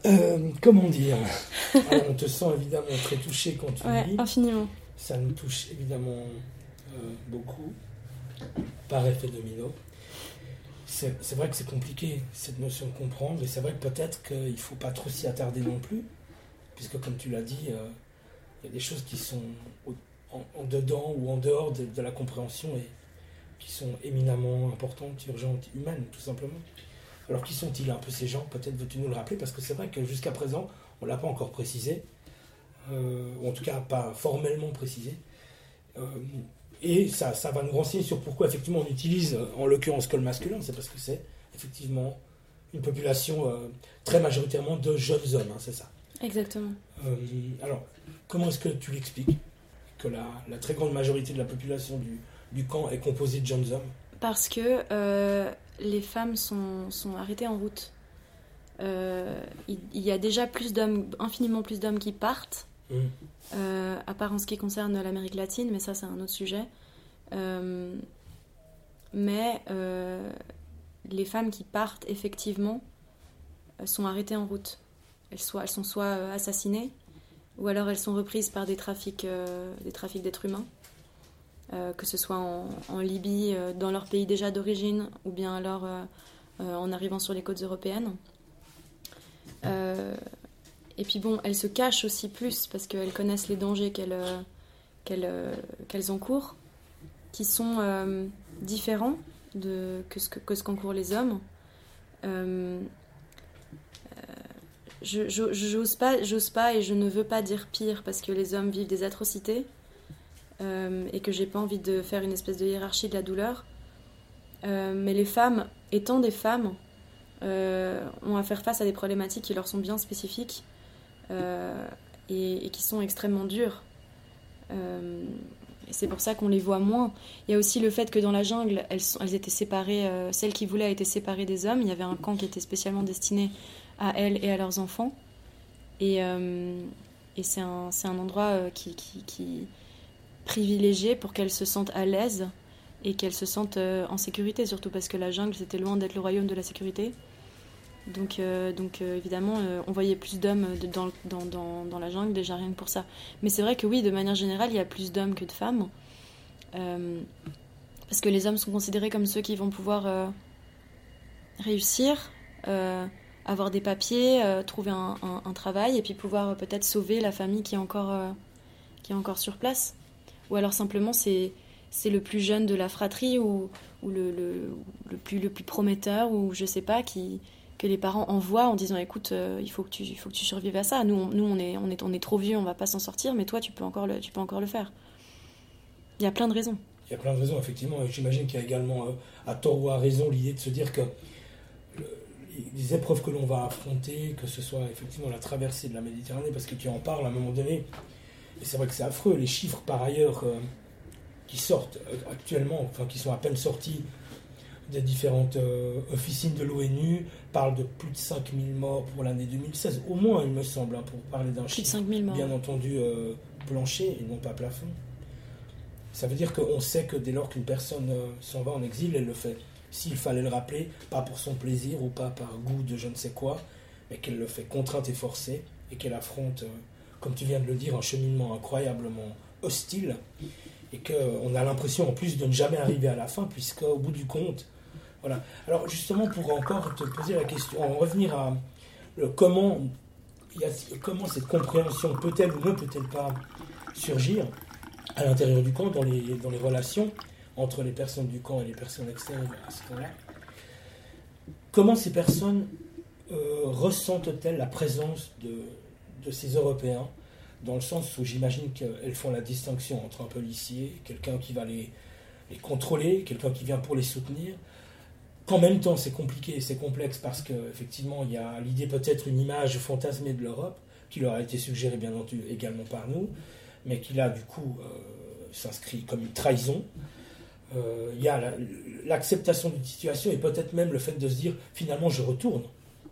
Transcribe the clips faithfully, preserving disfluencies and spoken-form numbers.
Euh, comment dire? Alors, on te sent évidemment très touché quand tu Ouais, lis. infiniment. Ça nous touche évidemment euh, beaucoup, par effet domino. C'est, c'est vrai que c'est compliqué, cette notion de comprendre, et c'est vrai que peut-être qu'il ne faut pas trop s'y attarder non plus, puisque comme tu l'as dit, euh, il y a des choses qui sont au- en, en dedans ou en dehors de, de la compréhension et qui sont éminemment importantes, urgentes, humaines, tout simplement. Alors qui sont-ils un peu ces gens? Peut-être veux-tu nous le rappeler, parce que c'est vrai que jusqu'à présent, on ne l'a pas encore précisé, euh, ou en tout cas pas formellement précisé. Euh, et ça, ça va nous renseigner sur pourquoi effectivement on utilise en l'occurrence que le masculin, c'est parce que c'est effectivement une population euh, très majoritairement de jeunes hommes, hein, c'est ça. Exactement. Euh, alors, comment est-ce que tu l'expliques que la, la très grande majorité de la population du, du camp est composée de jeunes hommes? Parce que euh, les femmes sont, sont arrêtées en route. Euh, il, il y a déjà plus d'hommes, infiniment plus d'hommes qui partent, Mmh. euh, à part en ce qui concerne l'Amérique latine, mais ça c'est un autre sujet. Euh, mais euh, les femmes qui partent effectivement euh, sont arrêtées en route. Elles, soit, elles sont soit euh, assassinées, ou alors elles sont reprises par des trafics, euh, des trafics d'êtres humains. Euh, que ce soit en, en Libye, euh, dans leur pays déjà d'origine, ou bien alors euh, euh, en arrivant sur les côtes européennes. Euh, et puis bon, elles se cachent aussi plus parce qu'elles connaissent les dangers qu'elles, euh, qu'elles, euh, qu'elles encourent, qui sont euh, différents de, que, ce que, que ce qu'encourent les hommes. Euh, je, je, j'ose pas, j'ose pas et je ne veux pas dire pire parce que les hommes vivent des atrocités. Euh, et que j'ai pas envie de faire une espèce de hiérarchie de la douleur. Euh, mais les femmes, étant des femmes, euh, ont à faire face à des problématiques qui leur sont bien spécifiques euh, et, et qui sont extrêmement dures. Euh, et c'est pour ça qu'on les voit moins. Il y a aussi le fait que dans la jungle, elles, sont, elles étaient séparées, euh, celles qui voulaient étaient séparées des hommes. Il y avait un camp qui était spécialement destiné à elles et à leurs enfants. Et, euh, et c'est, un, c'est un endroit euh, qui... qui, qui privilégiées pour qu'elles se sentent à l'aise et qu'elles se sentent euh, en sécurité, surtout parce que la jungle c'était loin d'être le royaume de la sécurité. Donc, euh, donc euh, évidemment, euh, on voyait plus d'hommes de, dans, dans, dans, dans la jungle, déjà rien que pour ça. Mais c'est vrai que oui, de manière générale, il y a plus d'hommes que de femmes. Euh, parce que les hommes sont considérés comme ceux qui vont pouvoir euh, réussir, euh, avoir des papiers, euh, trouver un, un, un travail et puis pouvoir euh, peut-être sauver la famille qui est encore, euh, qui est encore sur place. Ou alors simplement c'est, c'est le plus jeune de la fratrie ou, ou le, le, le, plus, le plus prometteur ou je sais pas, qui, que les parents envoient en disant écoute, euh, il faut que tu, il faut que tu survives à ça. Nous, on, nous on, est, on, est, on est trop vieux, on va pas s'en sortir, mais toi tu peux encore le, tu peux encore le faire. Il y a plein de raisons. Il y a plein de raisons, effectivement, et j'imagine qu'il y a également, euh, à tort ou à raison, l'idée de se dire que le, les épreuves que l'on va affronter, que ce soit effectivement la traversée de la Méditerranée, parce que tu en parles à un moment donné, et c'est vrai que c'est affreux, les chiffres par ailleurs euh, qui sortent actuellement, enfin qui sont à peine sortis des différentes euh, officines de l'ONU, parlent de plus de cinq mille morts pour l'année deux mille seize, au moins il me semble, hein, pour parler d'un Plus chiffre, de cinq mille morts. bien entendu euh, plancher et non pas plafond. Ça veut dire qu'on sait que dès lors qu'une personne euh, s'en va en exil, elle le fait. S'il fallait le rappeler, pas pour son plaisir ou pas par goût de je ne sais quoi, mais qu'elle le fait contrainte et forcée, et qu'elle affronte... Euh, comme tu viens de le dire, un cheminement incroyablement hostile, et qu'on a l'impression en plus de ne jamais arriver à la fin, puisqu'au bout du compte, voilà. Alors justement, pour encore te poser la question, en revenir à le, comment, il y a, comment cette compréhension peut-elle ou ne peut-elle pas surgir à l'intérieur du camp, dans les, dans les relations entre les personnes du camp et les personnes extérieures à ce camp-là, comment ces personnes euh, ressentent-elles la présence de de ces Européens, dans le sens où j'imagine qu'elles font la distinction entre un policier, quelqu'un qui va les, les contrôler, quelqu'un qui vient pour les soutenir, qu'en même temps c'est compliqué, c'est complexe, parce qu'effectivement il y a l'idée peut-être une image fantasmée de l'Europe, qui leur a été suggérée bien entendu également par nous, mais qui là du coup euh, s'inscrit comme une trahison. Euh, il y a la, l'acceptation d'une situation et peut-être même le fait de se dire finalement je retourne.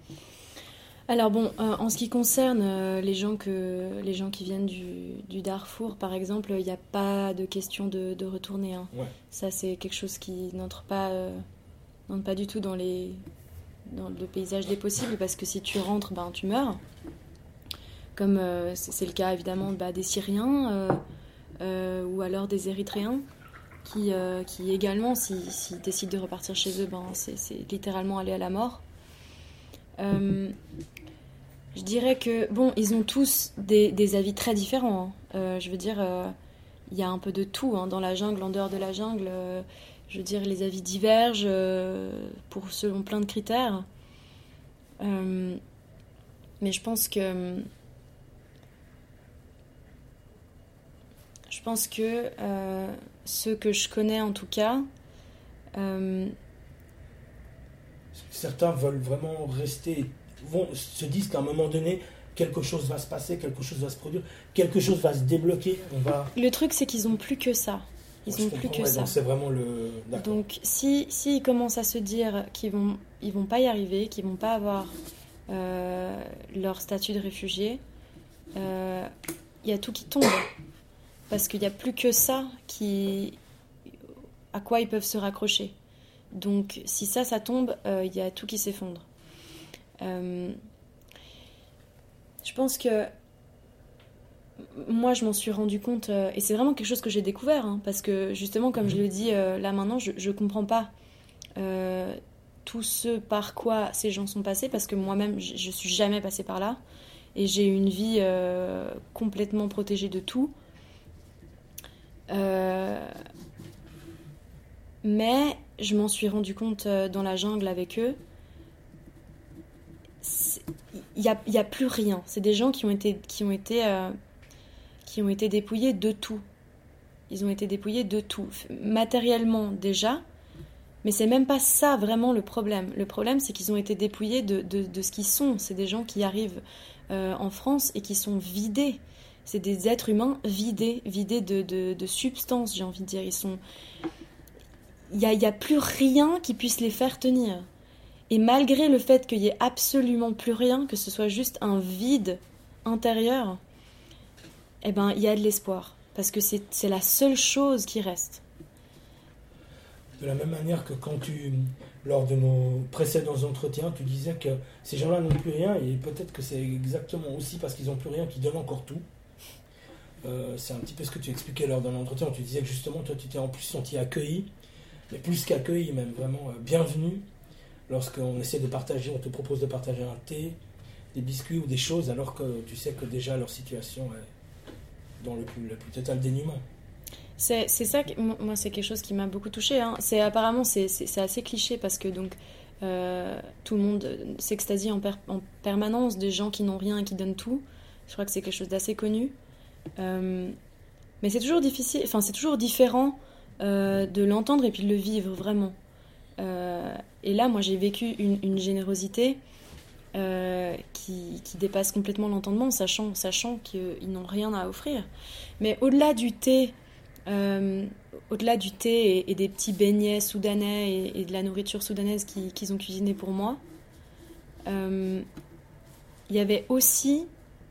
Alors bon, euh, en ce qui concerne euh, les, gens que, les gens qui viennent du, du Darfour, par exemple, il n'y a pas de question de, de retourner. Hein. Ouais. Ça, c'est quelque chose qui n'entre pas, euh, n'entre pas du tout dans les, dans le paysage des possibles, parce que si tu rentres, ben, tu meurs. Comme euh, c'est, c'est le cas évidemment bah, des Syriens euh, euh, ou alors des Érythréens qui, euh, qui également, s'ils si, si décident de repartir chez eux, ben, c'est, c'est littéralement aller à la mort. Euh, je dirais que, bon, ils ont tous des, des avis très différents. Hein. Euh, je veux dire, euh, il y a un peu de tout hein, dans la jungle, en dehors de la jungle. Euh, je veux dire, les avis divergent euh, pour, selon plein de critères. Euh, mais je pense que... Je pense que euh, ceux que je connais en tout cas... Euh, Certains veulent vraiment rester, vont, se disent qu'à un moment donné, quelque chose va se passer, quelque chose va se produire, quelque chose va se débloquer. On va... Le truc, c'est qu'ils n'ont plus que ça. Ils ouais, n'ont plus que ouais, ça. Donc c'est vraiment le... D'accord. Donc si, si ils commencent à se dire qu'ils vont, ils vont pas y arriver, qu'ils vont pas avoir euh, leur statut de réfugié, il euh, y a tout qui tombe. Parce qu'il n'y a plus que ça qui, à quoi ils peuvent se raccrocher. Donc si ça, ça tombe, il euh, y a tout qui s'effondre. Euh, je pense que moi, je m'en suis rendu compte, euh, et c'est vraiment quelque chose que j'ai découvert, hein, parce que justement, comme je le dis euh, là maintenant, je ne comprends pas euh, tout ce par quoi ces gens sont passés, parce que moi-même, je ne suis jamais passée par là, et j'ai une vie euh, complètement protégée de tout. Euh, mais je m'en suis rendu compte euh, dans la jungle avec eux. Il n'y a, y a plus rien. C'est des gens qui ont été... Qui ont été euh, qui ont été dépouillés de tout. Ils ont été dépouillés de tout. Matériellement, déjà, mais c'est même pas ça, vraiment, le problème. Le problème, c'est qu'ils ont été dépouillés de, de, de ce qu'ils sont. C'est des gens qui arrivent euh, en France et qui sont vidés. C'est des êtres humains vidés, vidés de, de, de substance, j'ai envie de dire. Ils sont... Il n'y a, y a plus rien qui puisse les faire tenir. Et malgré le fait qu'il n'y ait absolument plus rien, que ce soit juste un vide intérieur... eh ben, il y a de l'espoir. Parce que c'est, c'est la seule chose qui reste. De la même manière que quand tu, lors de nos précédents entretiens, tu disais que ces gens-là n'ont plus rien, et peut-être que c'est exactement aussi parce qu'ils n'ont plus rien qu'ils donnent encore tout. Euh, c'est un petit peu ce que tu expliquais lors de l'entretien. Tu disais que justement, toi, tu t'es en plus senti accueilli, mais plus qu'accueilli, même vraiment euh, bienvenu. Lorsqu'on essaie de partager, on te propose de partager un thé, des biscuits ou des choses, alors que tu sais que déjà leur situation est dans le plus, le plus total dénuement. C'est, c'est ça, que, moi, c'est quelque chose qui m'a beaucoup touchée. Hein. C'est, apparemment, c'est, c'est, c'est assez cliché parce que donc, euh, tout le monde s'extasie en, per, en permanence des gens qui n'ont rien et qui donnent tout. Je crois que c'est quelque chose d'assez connu. Euh, mais c'est toujours difficile, enfin, c'est toujours différent euh, de l'entendre et puis de le vivre vraiment. Euh, et là, moi, j'ai vécu une, une générosité euh, qui, qui dépasse complètement l'entendement, sachant, sachant qu'ils n'ont rien à offrir. Mais au-delà du thé, euh, au-delà du thé et, et des petits beignets soudanais et, et de la nourriture soudanaise qui, qu'ils ont cuisiné pour moi, euh, il y avait aussi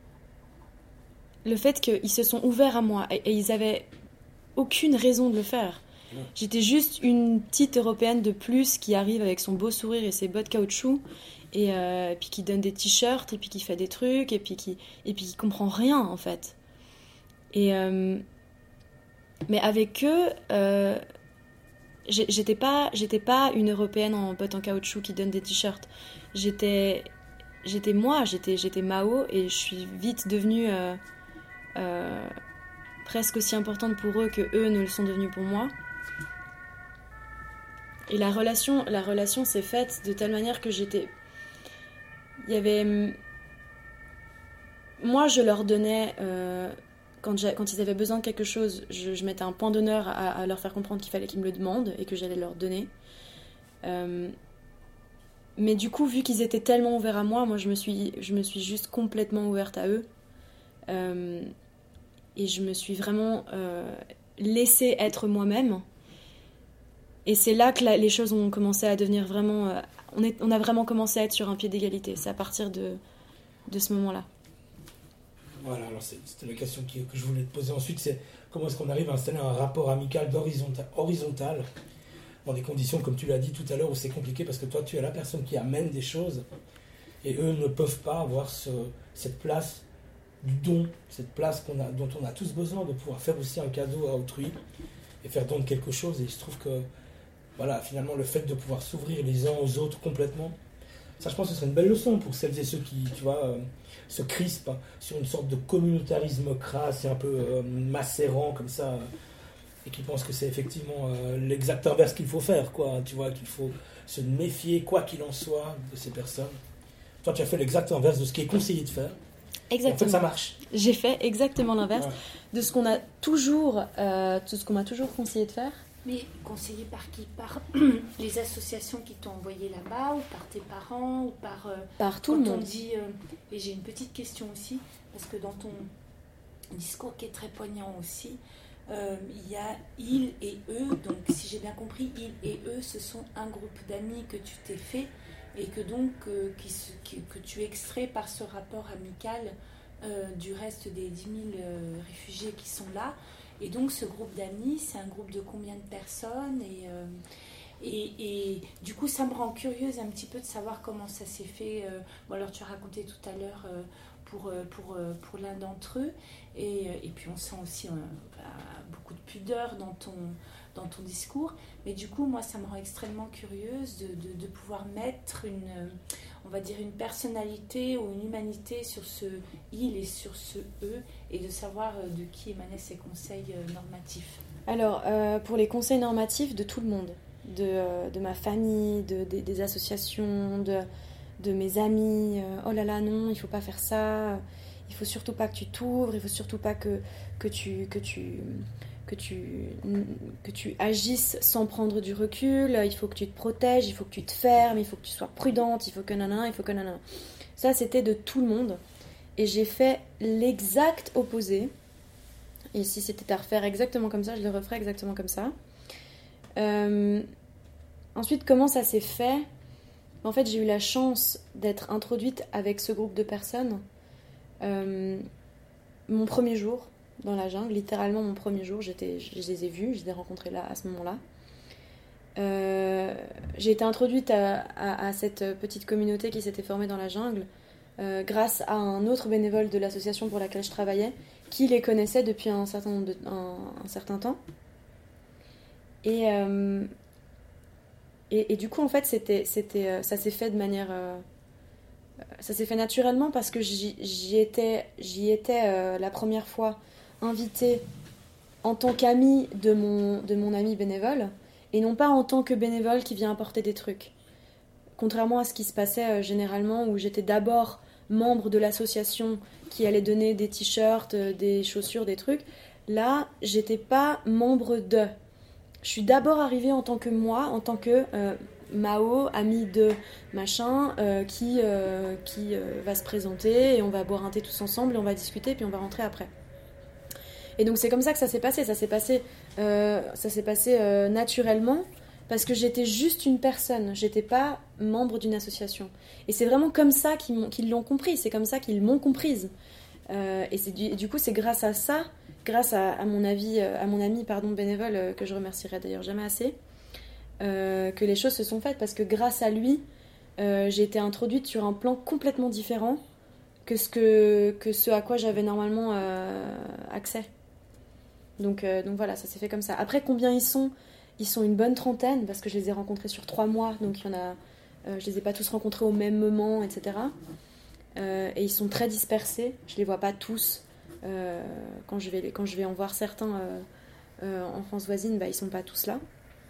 le fait qu'ils se sont ouverts à moi et, et ils avaient aucune raison de le faire. J'étais juste une petite Européenne de plus qui arrive avec son beau sourire et ses bottes caoutchouc et, euh, et puis qui donne des t-shirts et puis qui fait des trucs et puis qui, et puis qui comprend rien en fait. Et, euh, mais avec eux, euh, j'étais pas, j'étais pas une Européenne en bottes en caoutchouc qui donne des t-shirts. J'étais, j'étais moi, j'étais, j'étais Mao et je suis vite devenue euh, euh, presque aussi importante pour eux que eux ne le sont devenus pour moi. Et la relation, la relation s'est faite de telle manière que j'étais... Il y avait... Moi, je leur donnais... Euh, quand, quand ils avaient besoin de quelque chose, je, je mettais un point d'honneur à, à leur faire comprendre qu'il fallait qu'ils me le demandent et que j'allais leur donner. Euh, mais du coup, vu qu'ils étaient tellement ouverts à moi, moi, je me suis, je me suis juste complètement ouverte à eux. Euh, et je me suis vraiment euh, laissée être moi-même. Et c'est là que la, les choses ont commencé à devenir vraiment... Euh, on, est, on a vraiment commencé à être sur un pied d'égalité. C'est à partir de, de ce moment-là. Voilà, alors c'est, c'était la question qui, que je voulais te poser ensuite, c'est comment est-ce qu'on arrive à installer un rapport amical d'horizontal, horizontal dans des conditions, comme tu l'as dit tout à l'heure, où c'est compliqué parce que toi, tu es la personne qui amène des choses et eux ne peuvent pas avoir ce, cette place du don, cette place qu'on a, dont on a tous besoin de pouvoir faire aussi un cadeau à autrui et faire don de quelque chose. Et il se trouve que, voilà, finalement, le fait de pouvoir s'ouvrir les uns aux autres complètement, ça, je pense que ce serait une belle leçon pour celles et ceux qui, tu vois, euh, se crispent hein, sur une sorte de communautarisme crasse et un peu euh, macérant comme ça, euh, et qui pensent que c'est effectivement euh, l'exact inverse qu'il faut faire, quoi. Tu vois, qu'il faut se méfier, quoi qu'il en soit, de ces personnes. Toi, tu as fait l'exact inverse de ce qui est conseillé de faire. Exactement. En fait, ça marche. J'ai fait exactement l'inverse Ouais. de ce qu'on a toujours, euh, de ce qu'on m'a toujours conseillé de faire. Mais conseillé par qui? Par les associations qui t'ont envoyé là-bas, ou par tes parents, ou par... Euh, Par tout quand le on monde. dit... euh, et j'ai une petite question aussi, parce que dans ton discours qui est très poignant aussi, euh, il y a il et eux, donc si j'ai bien compris, il et eux, ce sont un groupe d'amis que tu t'es fait, et que donc, euh, qui, se- qui- que tu extrais par ce rapport amical euh, du reste des dix mille euh, réfugiés qui sont là. Et donc ce groupe d'amis, c'est un groupe de combien de personnes et, euh, et, et du coup, ça me rend curieuse un petit peu de savoir comment ça s'est fait. euh, Bon, alors tu as raconté tout à l'heure euh, pour, euh, pour, euh, pour l'un d'entre eux. Et, euh, et puis on sent aussi euh, bah, beaucoup de pudeur dans ton, dans ton discours. Mais du coup, moi, ça me rend extrêmement curieuse de, de, de pouvoir mettre une, euh, on va dire une personnalité ou une humanité sur ce il et sur ce eux, et de savoir euh, de qui émanaient ces conseils euh, normatifs. Alors, euh, pour les conseils normatifs de tout le monde, de, euh, de ma famille, de, des- des associations, de, de mes amis, euh, oh là là, non, il faut pas faire ça, il faut surtout pas que tu t'ouvres, il faut surtout pas que, que, tu, que, tu, que, tu, que tu agisses sans prendre du recul, il faut que tu te protèges, il faut que tu te fermes, il faut que tu sois prudente, il faut que nanana, il faut que nanana. Ça, c'était de tout le monde. Et j'ai fait l'exact opposé. Et si c'était à refaire exactement comme ça, je le referais exactement comme ça. Euh, ensuite, comment ça s'est fait? En fait, j'ai eu la chance d'être introduite avec ce groupe de personnes. Euh, mon premier jour dans la jungle, littéralement mon premier jour, j'étais, je les ai vus, je les ai rencontrés là, à ce moment-là. Euh, j'ai été introduite à, à, à cette petite communauté qui s'était formée dans la jungle euh, grâce à un autre bénévole de l'association pour laquelle je travaillais, qui les connaissait depuis un certain, nombre de, un, un certain temps. Et, euh, et, et du coup, en fait, c'était, c'était, euh, ça s'est fait de manière... Euh, ça s'est fait naturellement parce que j'y, j'y étais, j'y étais euh, la première fois invitée en tant qu'amie de mon, de mon ami bénévole, et non pas en tant que bénévole qui vient apporter des trucs. Contrairement à ce qui se passait euh, généralement, où j'étais d'abord membre de l'association qui allait donner des t-shirts, euh, des chaussures, des trucs. Là, j'étais pas membre de. Je suis d'abord arrivée en tant que moi, en tant que euh, Mao, amie de machin, euh, qui, euh, qui euh, va se présenter, et on va boire un thé tous ensemble, et on va discuter, puis on va rentrer après. Et donc c'est comme ça que ça s'est passé. Ça s'est passé, euh, ça s'est passé euh, naturellement, parce que j'étais juste une personne, j'étais pas membre d'une association. Et c'est vraiment comme ça qu'ils, m'ont, qu'ils l'ont compris, c'est comme ça qu'ils m'ont comprise. Euh, et, c'est du, et du coup, c'est grâce à ça, grâce à, à mon avis, à mon ami pardon, bénévole, euh, que je remercierai d'ailleurs jamais assez, euh, que les choses se sont faites, parce que grâce à lui, euh, j'ai été introduite sur un plan complètement différent que ce, que, que ce à quoi j'avais normalement euh, accès. Donc, euh, donc voilà, ça s'est fait comme ça. Après, combien ils sont ? Ils sont une bonne trentaine, parce que je les ai rencontrés sur trois mois, donc il y en a, euh, je les ai pas tous rencontrés au même moment, et cetera. Euh, et ils sont très dispersés, je les vois pas tous. Euh, quand, je vais, quand je vais en voir certains euh, euh, en France voisine, bah, ils sont pas tous là.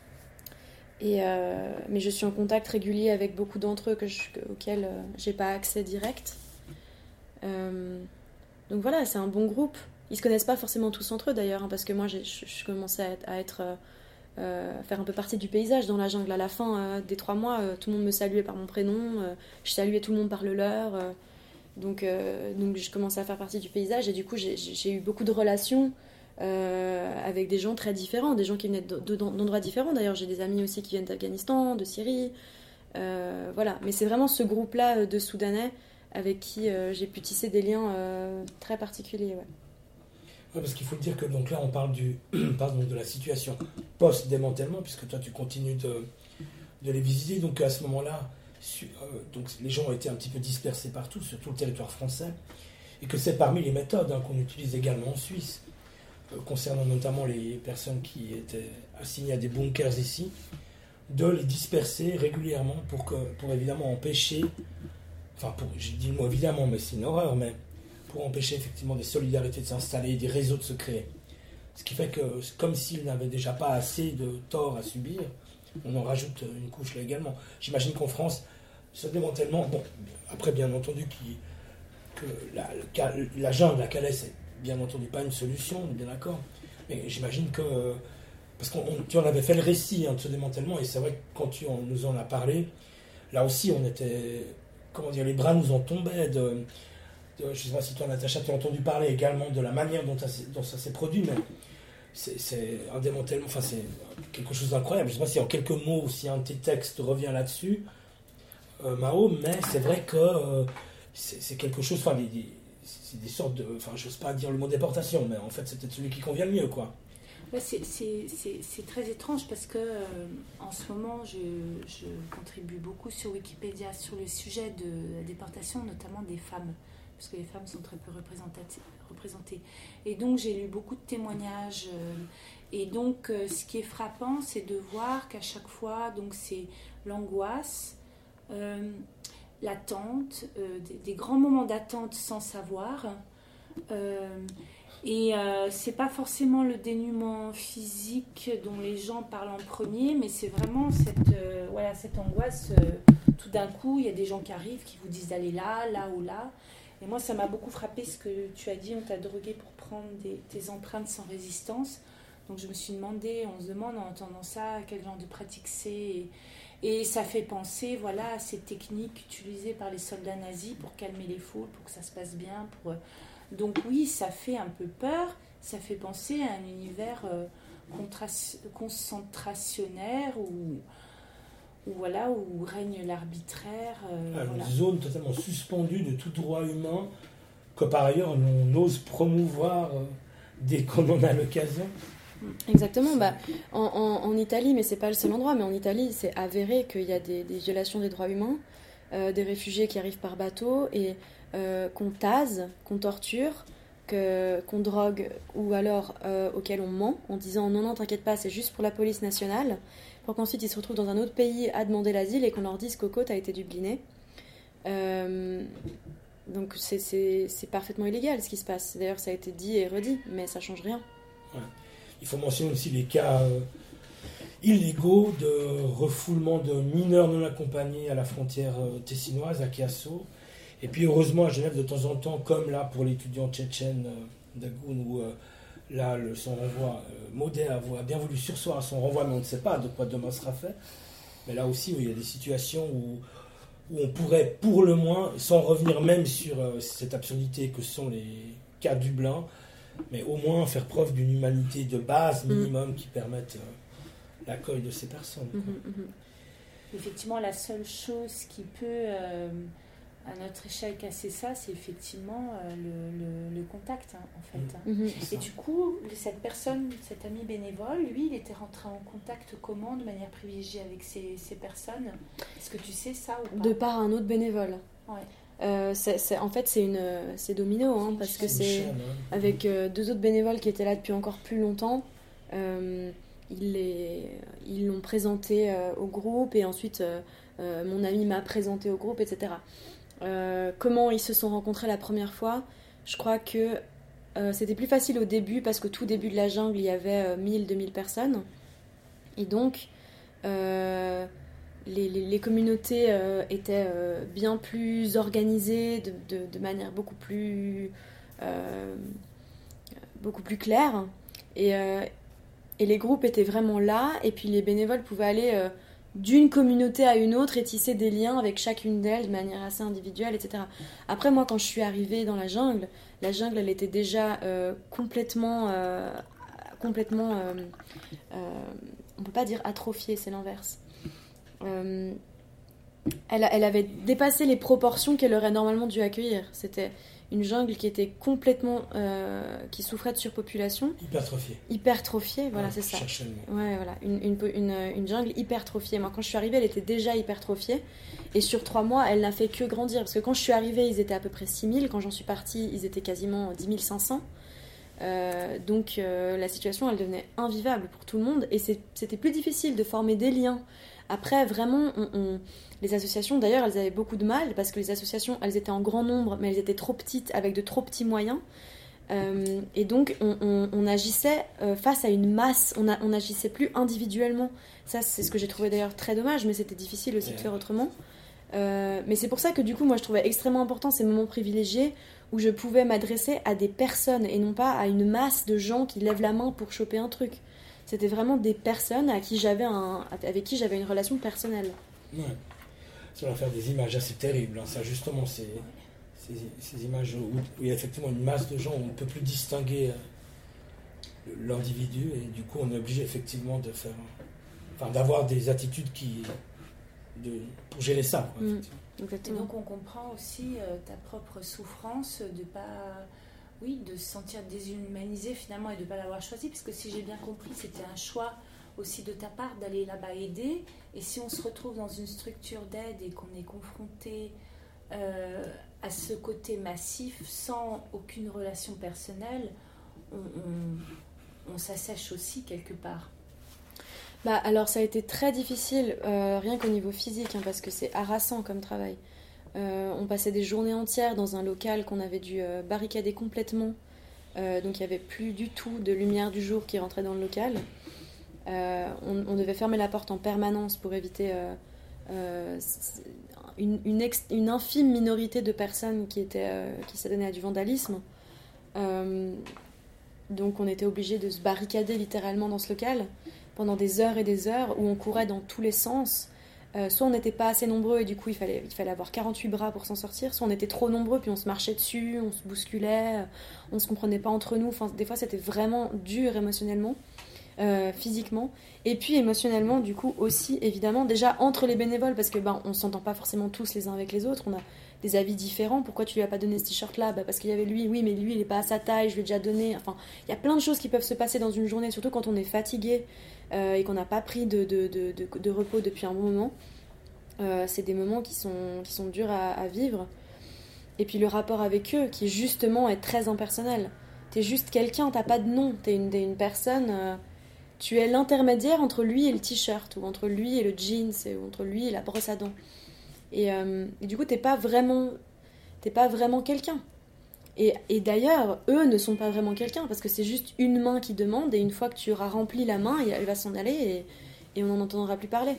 Et, euh, mais je suis en contact régulier avec beaucoup d'entre eux que je, que, auxquels euh, j'ai pas accès direct. Euh, donc voilà, c'est un bon groupe. Ils se connaissent pas forcément tous entre eux d'ailleurs, hein, parce que moi j'ai, je, je commençais à être, à être euh, euh, faire un peu partie du paysage dans la jungle. À la fin euh, des trois mois, euh, tout le monde me saluait par mon prénom, euh, je saluais tout le monde par le leur. Euh, donc, euh, donc je commençais à faire partie du paysage, et du coup j'ai, j'ai eu beaucoup de relations euh, avec des gens très différents, des gens qui venaient de, de, d'endroits différents. D'ailleurs, j'ai des amis aussi qui viennent d'Afghanistan, de Syrie. Euh, voilà, mais c'est vraiment ce groupe-là de Soudanais avec qui euh, j'ai pu tisser des liens euh, très particuliers. Ouais. Ouais, parce qu'il faut dire que donc là, on parle du, pardon, de la situation post-démantèlement, puisque toi, tu continues de, de les visiter. Donc à ce moment-là, su, euh, donc, les gens ont été un petit peu dispersés partout, sur tout le territoire français, et que c'est parmi les méthodes hein, qu'on utilise également en Suisse, euh, concernant notamment les personnes qui étaient assignées à des bunkers ici, de les disperser régulièrement pour, que, pour évidemment empêcher, enfin, pour, j'ai dit le mot évidemment, mais c'est une horreur, mais pour empêcher effectivement des solidarités de s'installer, des réseaux de se créer. Ce qui fait que, comme s'ils n'avaient déjà pas assez de tort à subir, on en rajoute une couche là également. J'imagine qu'en France, ce démantèlement, bon, après bien entendu qui, que la, la, la jungle, la Calais, c'est bien entendu pas une solution, on est bien d'accord, mais j'imagine que, parce qu'on on, tu en avais fait le récit hein, de ce démantèlement, et c'est vrai que quand tu en, nous en as parlé, là aussi on était, comment dire, les bras nous en tombaient de... Je ne sais pas si toi, Natacha, tu as entendu parler également de la manière dont, dont ça s'est produit, mais c'est, c'est un démantèlement, enfin c'est quelque chose d'incroyable. Je ne sais pas si en quelques mots, si un de tes textes revient là-dessus, euh, Mao, mais c'est vrai que euh, c'est, c'est quelque chose, enfin, des, des, c'est des sortes de, enfin, je n'ose pas dire le mot déportation, mais en fait, c'est peut-être celui qui convient le mieux, quoi. Ouais, c'est, c'est, c'est, c'est très étrange parce que euh, en ce moment, je, je contribue beaucoup sur Wikipédia sur le sujet de la déportation, notamment des femmes, parce que les femmes sont très peu représentées. Et donc, j'ai lu beaucoup de témoignages. Euh, et donc, euh, ce qui est frappant, c'est de voir qu'à chaque fois, donc, c'est l'angoisse, euh, l'attente, euh, des, des grands moments d'attente sans savoir. Euh, et euh, c'est pas forcément le dénuement physique dont les gens parlent en premier, mais c'est vraiment cette, euh, voilà, cette angoisse. Euh, tout d'un coup, il y a des gens qui arrivent, qui vous disent d'aller là, là ou là. Et moi, ça m'a beaucoup frappé ce que tu as dit, on t'a drogué pour prendre des, tes empreintes sans résistance. Donc je me suis demandé, on se demande en entendant ça, quel genre de pratique c'est. Et, et ça fait penser voilà, à ces techniques utilisées par les soldats nazis pour calmer les foules, pour que ça se passe bien. Pour... Donc oui, ça fait un peu peur, ça fait penser à un univers euh, contras- concentrationnaire où... Où, voilà, où règne l'arbitraire. Euh, ah, voilà. Une zone totalement suspendue de tout droit humain, que par ailleurs on ose promouvoir euh, dès qu'on en a l'occasion. Exactement. Bah, en, en, en Italie, mais c'est pas le seul endroit, mais en Italie, c'est avéré qu'il y a des, des violations des droits humains, euh, des réfugiés qui arrivent par bateau et euh, qu'on tase, qu'on torture, que, qu'on drogue ou alors euh, auquel on ment en disant non, non, t'inquiète pas, c'est juste pour la police nationale. Pour qu'ensuite ils se retrouvent dans un autre pays à demander l'asile et qu'on leur dise Coco, t'as été dubliné. Euh, donc c'est, c'est, c'est parfaitement illégal ce qui se passe. D'ailleurs, ça a été dit et redit, mais ça change rien. Ouais. Il faut mentionner aussi les cas euh, illégaux de refoulement de mineurs non accompagnés à la frontière euh, tessinoise, à Chiasso. Et puis heureusement à Genève, de temps en temps, comme là pour l'étudiant tchétchène euh, d'Agoun, où euh, là, le, son renvoi, euh, Maudet a, a bien voulu surseoir à son renvoi, mais on ne sait pas de quoi demain sera fait. Mais là aussi, oui, il y a des situations où, où on pourrait, pour le moins, sans revenir même sur euh, cette absurdité que sont les cas Dublin, mais au moins faire preuve d'une humanité de base minimum mmh. qui permette euh, l'accueil de ces personnes. Mmh, mmh. Effectivement, la seule chose qui peut... Euh... à notre échelle casser ça, c'est effectivement euh, le, le, le contact, hein, en fait. Hein. Mmh, et du coup, cette personne, cet ami bénévole, lui, il était rentré en contact comment, de manière privilégiée avec ces, ces personnes ? Est-ce que tu sais ça ou pas ? De par un autre bénévole. Ouais. Euh, c'est, c'est, en fait, c'est, une, c'est domino, hein, parce que c'est, chaîne, hein. avec euh, deux autres bénévoles qui étaient là depuis encore plus longtemps. Euh, ils, les, ils l'ont présenté euh, au groupe, et ensuite, euh, euh, mon ami m'a présenté au groupe, et cetera. Euh, comment ils se sont rencontrés la première fois, je crois que euh, c'était plus facile au début parce qu'au tout début de la jungle il y avait euh, mille, deux mille personnes et donc euh, les, les, les communautés euh, étaient euh, bien plus organisées de, de, de manière beaucoup plus euh, beaucoup plus claire et, euh, et les groupes étaient vraiment là et puis les bénévoles pouvaient aller euh, d'une communauté à une autre et tisser des liens avec chacune d'elles de manière assez individuelle, et cetera. Après, moi, quand je suis arrivée dans la jungle, la jungle, elle était déjà euh, complètement... Euh, complètement euh, euh, on ne peut pas dire atrophiée, c'est l'inverse. Euh, elle, elle avait dépassé les proportions qu'elle aurait normalement dû accueillir. C'était une jungle qui était complètement... Euh, qui souffrait de surpopulation. Hypertrophiée. Hypertrophiée, voilà, ouais, c'est ça. Cherchez le mot. Ouais, voilà, une, une, une, une jungle hypertrophiée. Moi, quand je suis arrivée, elle était déjà hypertrophiée. Et sur trois mois, elle n'a fait que grandir. Parce que quand je suis arrivée, ils étaient à peu près six mille. Quand j'en suis partie, ils étaient quasiment dix mille cinq cents. Euh, donc, euh, la situation, elle devenait invivable pour tout le monde. Et c'est, c'était plus difficile de former des liens. Après, vraiment, on, on... les associations, d'ailleurs, elles avaient beaucoup de mal. Parce que les associations, elles étaient en grand nombre, mais elles étaient trop petites, avec de trop petits moyens. Euh, et donc on, on, on agissait euh, face à une masse, on, a, on agissait plus individuellement. Ça c'est ce que j'ai trouvé d'ailleurs très dommage, mais c'était difficile aussi de faire autrement. Euh, mais c'est pour ça que du coup moi je trouvais extrêmement important ces moments privilégiés où je pouvais m'adresser à des personnes et non pas à une masse de gens qui lèvent la main pour choper un truc. C'était vraiment des personnes à qui j'avais un, avec qui j'avais une relation personnelle. Ouais. Ça va faire des images assez terribles, hein. Ça justement c'est... Ces, ces images où, où il y a effectivement une masse de gens où on ne peut plus distinguer euh, l'individu et du coup on est obligé effectivement de faire, enfin d'avoir des attitudes qui, de, pour gérer ça. Quoi, mmh, et donc on comprend aussi euh, ta propre souffrance de pas, oui, de se sentir déshumanisé finalement et de ne pas l'avoir choisi, parce que si j'ai bien compris c'était un choix aussi de ta part d'aller là-bas aider, et si on se retrouve dans une structure d'aide et qu'on est confronté Euh, à ce côté massif, sans aucune relation personnelle, on, on, on s'assèche aussi quelque part. Bah, alors ça a été très difficile, euh, rien qu'au niveau physique, hein, parce que c'est harassant comme travail. Euh, on passait des journées entières dans un local qu'on avait dû euh, barricader complètement, euh, donc il n'y avait plus du tout de lumière du jour qui rentrait dans le local. Euh, on, on devait fermer la porte en permanence pour éviter... Euh, euh, Une, une, ex, une infime minorité de personnes qui, étaient, euh, qui s'adonnaient à du vandalisme. Euh, donc on était obligé de se barricader littéralement dans ce local pendant des heures et des heures où on courait dans tous les sens. Euh, soit on n'était pas assez nombreux et du coup il fallait, il fallait avoir quarante-huit bras pour s'en sortir, soit on était trop nombreux puis on se marchait dessus, on se bousculait, on ne se comprenait pas entre nous. Enfin, des fois c'était vraiment dur émotionnellement. Euh, physiquement et puis émotionnellement du coup aussi évidemment, déjà entre les bénévoles parce que ben on s'entend pas forcément tous les uns avec les autres, on a des avis différents. Pourquoi tu lui as pas donné ce t-shirt là? Bah parce qu'il y avait lui, oui mais lui il est pas à sa taille, je lui ai déjà donné. Enfin il y a plein de choses qui peuvent se passer dans une journée, surtout quand on est fatigué euh, et qu'on n'a pas pris de, de, de, de, de repos depuis un bon moment. Euh, c'est des moments qui sont, qui sont durs à, à vivre. Et puis le rapport avec eux qui justement est très impersonnel. T'es juste quelqu'un, t'as pas de nom, t'es une, t'es une personne euh, tu es l'intermédiaire entre lui et le t-shirt, ou entre lui et le jeans, ou entre lui et la brosse à dents. Et, euh, et du coup, t'es pas vraiment, t'es pas vraiment quelqu'un. Et, et d'ailleurs, eux ne sont pas vraiment quelqu'un, parce que c'est juste une main qui demande, et une fois que tu auras rempli la main, elle va s'en aller, et, et on n'en entendra plus parler.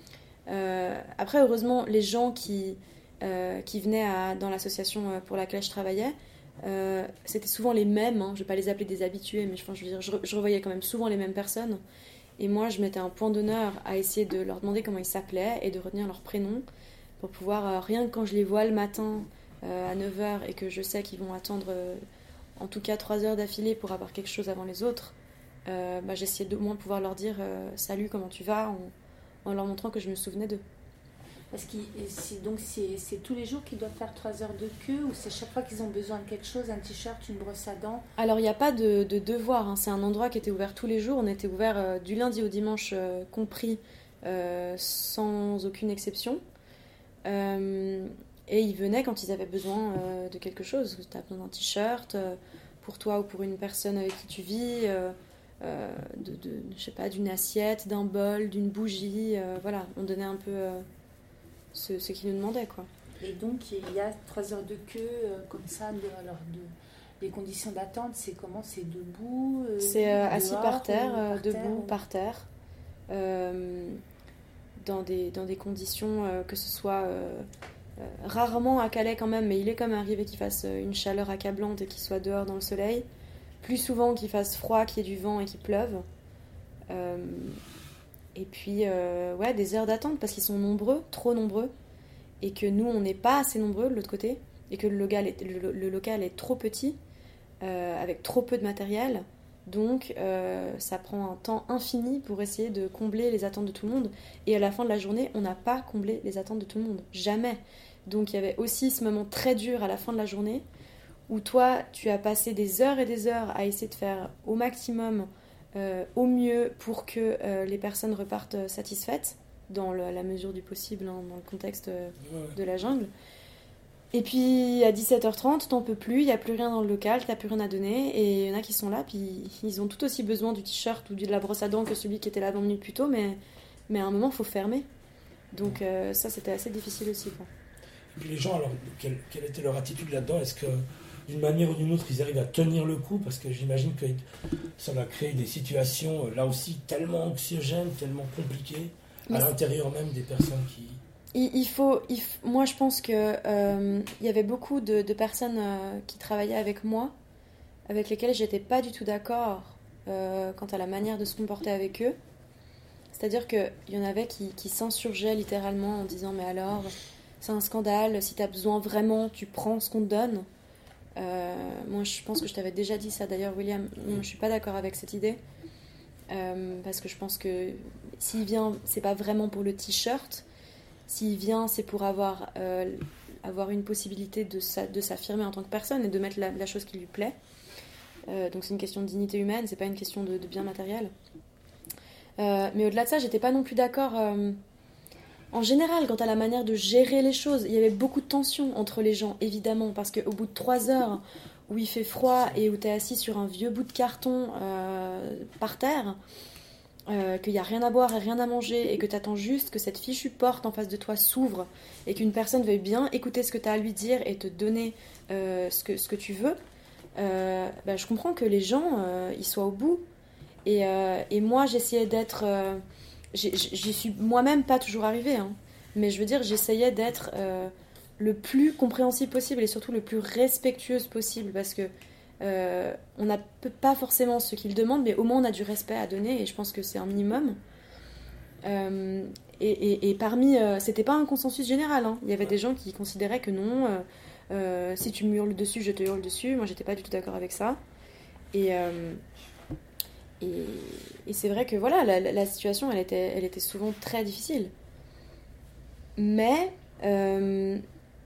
Euh, après, heureusement, les gens qui, euh, qui venaient à, dans l'association pour laquelle je travaillais, Euh, c'était souvent les mêmes, hein. Je vais pas les appeler des habitués, mais je, enfin, je, veux dire, je, je revoyais quand même souvent les mêmes personnes, et moi je mettais un point d'honneur à essayer de leur demander comment ils s'appelaient et de retenir leur prénom pour pouvoir, euh, rien que quand je les vois le matin euh, à neuf heures et que je sais qu'ils vont attendre euh, en tout cas trois heures d'affilée pour avoir quelque chose avant les autres, euh, bah, j'essayais d'au moins pouvoir leur dire euh, salut, comment tu vas, en, en leur montrant que je me souvenais d'eux. Parce que c'est, donc c'est, c'est tous les jours qu'ils doivent faire trois heures de queue, ou c'est chaque fois qu'ils ont besoin de quelque chose, un t-shirt, une brosse à dents? Alors il n'y a pas de, de devoir, hein. C'est un endroit qui était ouvert tous les jours, on était ouvert euh, du lundi au dimanche euh, compris, euh, sans aucune exception. Euh, et ils venaient quand ils avaient besoin euh, de quelque chose. Tu as besoin d'un t-shirt euh, pour toi ou pour une personne avec qui tu vis, euh, euh, de, de, je sais pas, d'une assiette, d'un bol, d'une bougie, euh, voilà, on donnait un peu... Euh, Ce, ce qu'ils nous demandaient, quoi. Et donc il y a trois heures de queue euh, comme ça. De, alors de, les conditions d'attente, c'est comment? C'est debout euh, C'est euh, assis dehors, par terre, par euh, debout, terre, ou... par terre, euh, dans, des, dans des conditions euh, que ce soit euh, euh, rarement à Calais quand même, mais il est quand même arrivé qu'il fasse une chaleur accablante et qu'il soit dehors dans le soleil. Plus souvent qu'il fasse froid, qu'il y ait du vent et qu'il pleuve. Euh, Et puis, euh, ouais, des heures d'attente parce qu'ils sont nombreux, trop nombreux, et que nous, on n'est pas assez nombreux de l'autre côté, et que le local est, le, le local est trop petit, euh, avec trop peu de matériel. Donc, euh, ça prend un temps infini pour essayer de combler les attentes de tout le monde. Et à la fin de la journée, on n'a pas comblé les attentes de tout le monde. Jamais. Donc, il y avait aussi ce moment très dur à la fin de la journée où toi, tu as passé des heures et des heures à essayer de faire au maximum, euh, au mieux, pour que euh, les personnes repartent satisfaites, dans le, la mesure du possible, hein, dans le contexte euh, de la jungle. Et puis à dix-sept heures trente, t'en peux plus, il n'y a plus rien dans le local, t'as plus rien à donner, et il y en a qui sont là, puis ils ont tout aussi besoin du t-shirt ou de la brosse à dents que celui qui était là vingt minutes plus tôt, mais, mais à un moment, il faut fermer. Donc euh, ça, c'était assez difficile aussi, quoi. Et puis les gens, alors, quelle, quelle était leur attitude là-dedans? Est-ce que d'une manière ou d'une autre, ils arrivent à tenir le coup? Parce que j'imagine que ça va créer des situations, là aussi, tellement anxiogènes, tellement compliquées, mais à l'intérieur même des personnes qui... Il faut, il faut, moi, je pense qu'il euh, y avait beaucoup de, de personnes euh, qui travaillaient avec moi, avec lesquelles j'étais pas du tout d'accord euh, quant à la manière de se comporter avec eux. C'est-à-dire qu'il y en avait qui, qui s'insurgeaient littéralement en disant « Mais alors, c'est un scandale, si tu as besoin vraiment, tu prends ce qu'on te donne. Euh, » Moi, je pense que je t'avais déjà dit ça d'ailleurs, William. Moi, je suis pas d'accord avec cette idée. Euh, parce que je pense que s'il vient, c'est pas vraiment pour le t-shirt. S'il vient, c'est pour avoir, euh, avoir une possibilité de, sa, de s'affirmer en tant que personne et de mettre la, la chose qui lui plaît. Euh, donc c'est une question de dignité humaine, c'est pas une question de, de bien matériel. Euh, mais au-delà de ça, j'étais pas non plus d'accord. Euh, en général, quant à la manière de gérer les choses, il y avait beaucoup de tension entre les gens, évidemment, parce qu'au bout de trois heures où il fait froid et où t'es assis sur un vieux bout de carton euh, par terre, Euh, qu'il n'y a rien à boire et rien à manger et que tu attends juste que cette fichue porte en face de toi s'ouvre et qu'une personne veuille bien écouter ce que tu as à lui dire et te donner euh, ce, que, ce que tu veux, euh, bah, je comprends que les gens euh, ils soient au bout. Et, euh, et moi, j'essayais d'être... Euh, j'y suis moi-même pas toujours arrivée, hein, mais je veux dire, j'essayais d'être euh, le plus compréhensible possible et surtout le plus respectueuse possible parce que Euh, on n'a pas forcément ce qu'ils demandent, mais au moins on a du respect à donner et je pense que c'est un minimum. Euh, et, et, et parmi, euh, c'était pas un consensus général, hein. Il y avait des gens qui considéraient que non, euh, euh, si tu me hurles dessus, je te hurle dessus. Moi, j'étais pas du tout d'accord avec ça. Et, euh, et, et c'est vrai que voilà, la, la situation, elle était, elle était souvent très difficile. Mais euh,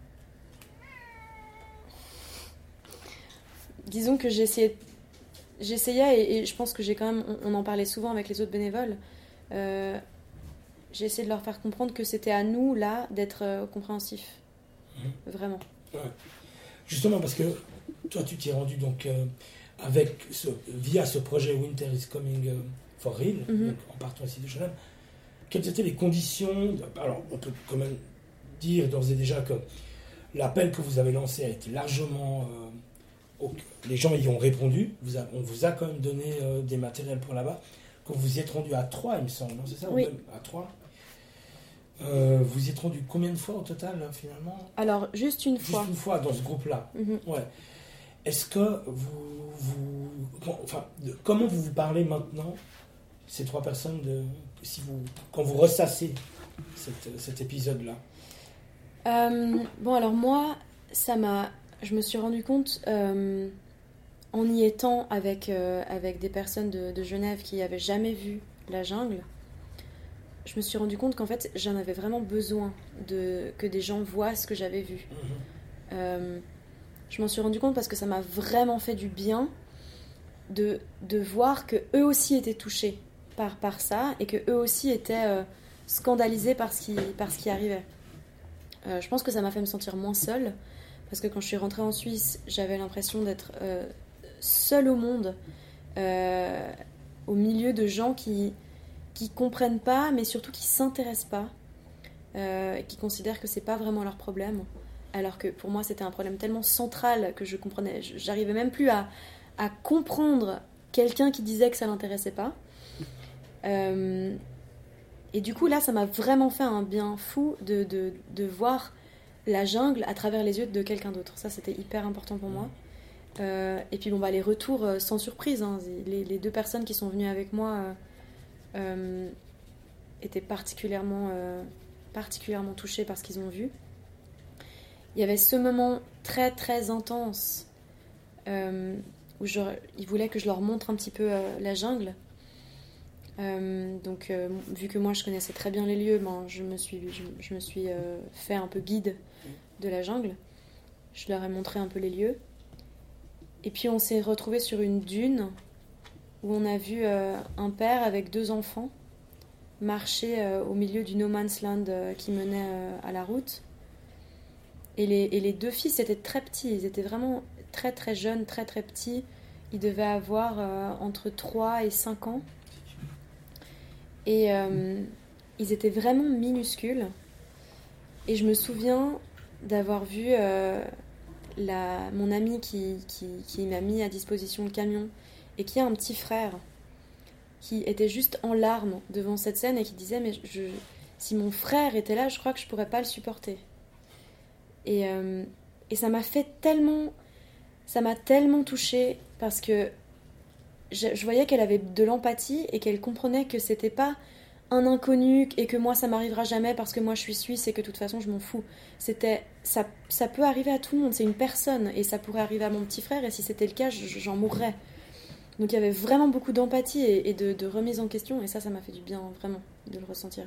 disons que j'essayais, j'essayais et, et je pense que j'ai quand même, on, on en parlait souvent avec les autres bénévoles, euh, j'ai essayé de leur faire comprendre que c'était à nous, là, d'être euh, compréhensifs. Mmh. Vraiment. Ouais. Justement, parce que toi, tu t'es rendu donc euh, avec ce, via ce projet Winter is Coming uh, for Real, mmh. donc, en partant ici de Genève. Quelles étaient les conditions de, alors, on peut quand même dire d'ores et déjà que l'appel que vous avez lancé a été largement... Euh, les gens y ont répondu, vous a, on vous a quand même donné euh, des matériels pour là-bas, que vous y êtes rendu à trois, il me semble, non, c'est ça? Oui. Ou même à trois. Euh, vous y êtes rendu combien de fois au total, hein, finalement? Alors, juste une juste fois. Juste une fois dans ce groupe-là. Mm-hmm. Ouais. Est-ce que vous... vous enfin, de, comment vous vous parlez maintenant, ces trois personnes, de, si vous, quand vous ressassez cette, cet épisode-là? euh, Bon, alors moi, ça m'a... Je me suis rendu compte, euh, en y étant avec, euh, avec des personnes de, de Genève qui n'avaient jamais vu la jungle, je me suis rendu compte qu'en fait, j'en avais vraiment besoin de, que des gens voient ce que j'avais vu. Mmh. Euh, je m'en suis rendu compte parce que ça m'a vraiment fait du bien de, de voir qu'eux aussi étaient touchés par, par ça et qu'eux aussi étaient euh, scandalisés par ce qui, par ce qui arrivait. Euh, je pense que ça m'a fait me sentir moins seule. Parce que quand je suis rentrée en Suisse, j'avais l'impression d'être euh, seule au monde, euh, au milieu de gens qui qui comprennent pas, mais surtout qui s'intéressent pas, euh, et qui considèrent que c'est pas vraiment leur problème. Alors que pour moi, c'était un problème tellement central que je comprenais, j'arrivais même plus à à comprendre quelqu'un qui disait que ça l'intéressait pas. Euh, et du coup, là, ça m'a vraiment fait un bien fou de de de voir la jungle à travers les yeux de quelqu'un d'autre. Ça, c'était hyper important pour moi. Euh, et puis, bon, bah, les retours, euh, sans surprise, hein, les, les deux personnes qui sont venues avec moi euh, euh, étaient particulièrement, euh, particulièrement touchées par ce qu'ils ont vu. Il y avait ce moment très, très intense euh, où je, ils voulaient que je leur montre un petit peu euh, la jungle. Euh, donc, euh, vu que moi je connaissais très bien les lieux, ben, je me suis, je, je me suis euh, fait un peu guide de la jungle. Je leur ai montré un peu les lieux. Et puis on s'est retrouvés sur une dune où on a vu euh, un père avec deux enfants marcher euh, au milieu du no man's land euh, qui menait euh, à la route. Et les, et les deux fils étaient très petits, ils étaient vraiment très très jeunes, très très petits. Ils devaient avoir euh, entre trois et cinq ans. Et euh, ils étaient vraiment minuscules. Et je me souviens d'avoir vu euh, la, mon ami qui, qui, qui m'a mis à disposition le camion et qui a un petit frère qui était juste en larmes devant cette scène et qui disait mais je, si mon frère était là, je crois que je pourrais pas le supporter. Et, euh, et ça m'a fait tellement, ça m'a tellement touchée parce que je, je voyais qu'elle avait de l'empathie et qu'elle comprenait que c'était pas un inconnu et que moi ça m'arrivera jamais parce que moi je suis suisse et que de toute façon je m'en fous. C'était ça, ça peut arriver à tout le monde, c'est une personne et ça pourrait arriver à mon petit frère et si c'était le cas, j'en mourrais. Donc il y avait vraiment beaucoup d'empathie et, et de, de remise en question et ça, ça m'a fait du bien vraiment de le ressentir.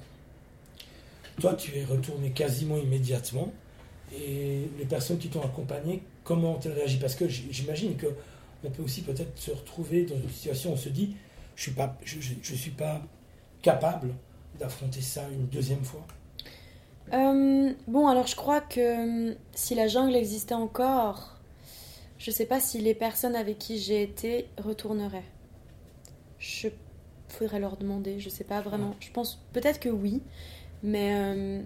Toi, tu es retourné quasiment immédiatement et les personnes qui t'ont accompagné, comment ont-elles réagi? Parce que j'imagine que on peut aussi peut-être se retrouver dans une situation où on se dit je suis pas, je, je, je suis pas capable d'affronter ça une deuxième fois. Euh, bon, alors je crois que si la jungle existait encore, je sais pas si les personnes avec qui j'ai été retourneraient. Je faudrait leur demander, je sais pas vraiment. Je pense peut-être que oui, mais euh,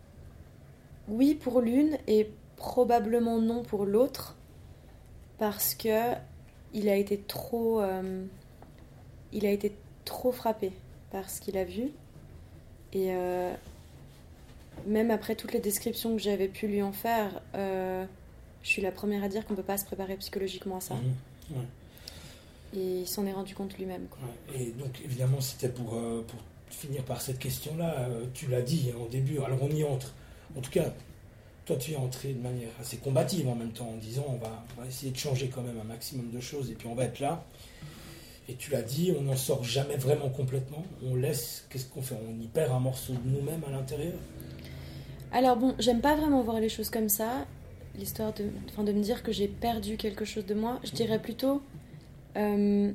oui pour l'une et probablement non pour l'autre, parce que il a été trop, euh, il a été trop frappé par ce qu'il a vu et euh, même après toutes les descriptions que j'avais pu lui en faire. Euh, Je suis la première à dire qu'on ne peut pas se préparer psychologiquement à ça. Mmh, ouais. Et il s'en est rendu compte lui-même. Quoi. Ouais. Et donc, évidemment, c'était pour, euh, pour finir par cette question-là. Euh, tu l'as dit en début, alors on y entre. En tout cas, toi, tu es entré de manière assez combative en même temps, en disant on va, on va essayer de changer quand même un maximum de choses et puis on va être là. Et tu l'as dit, on n'en sort jamais vraiment complètement. On laisse, qu'est-ce qu'on fait? On y perd un morceau de nous-mêmes à l'intérieur. Alors bon, j'aime pas vraiment voir les choses comme ça. L'histoire de, enfin, de me dire que j'ai perdu quelque chose de moi, je dirais plutôt euh,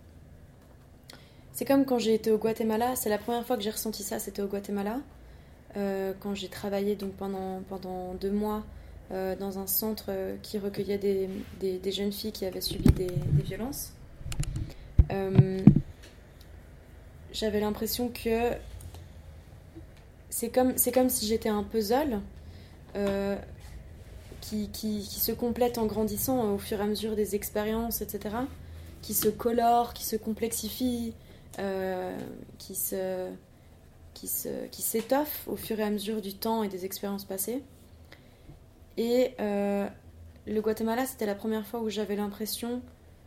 c'est comme quand j'ai été au Guatemala, c'est la première fois que j'ai ressenti ça, c'était au Guatemala euh, quand j'ai travaillé donc pendant, pendant deux mois euh, dans un centre qui recueillait des, des, des jeunes filles qui avaient subi des, des violences. euh, j'avais l'impression que c'est comme, c'est comme si j'étais un puzzle euh, Qui, qui, qui se complète en grandissant au fur et à mesure des expériences, et cetera, qui se colore, qui se complexifie, euh, qui, se, qui, se, qui s'étoffe au fur et à mesure du temps et des expériences passées. Et euh, le Guatemala, c'était la première fois où j'avais l'impression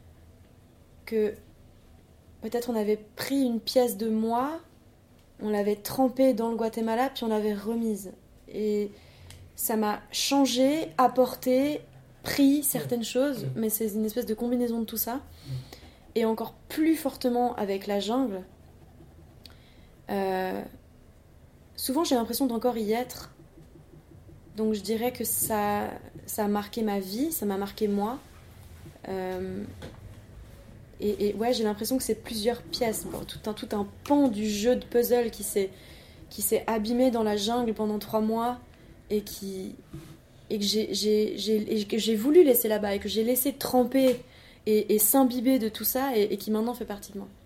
que peut-être on avait pris une pièce de moi, on l'avait trempée dans le Guatemala, puis on l'avait remise. Et ça m'a changé, apporté, pris certaines choses, mais c'est une espèce de combinaison de tout ça. Et encore plus fortement avec la jungle. Euh, souvent, j'ai l'impression d'encore y être. Donc, je dirais que ça, ça a marqué ma vie, ça m'a marqué moi. Euh, et, et ouais, j'ai l'impression que c'est plusieurs pièces, bon, tout, un, tout un pan du jeu de puzzle qui s'est, qui s'est abîmé dans la jungle pendant trois mois. Et, qui, et que, j'ai, j'ai, j'ai, et que j'ai voulu laisser là-bas, et que j'ai laissé tremper et, et s'imbiber de tout ça, et, et qui maintenant fait partie de moi.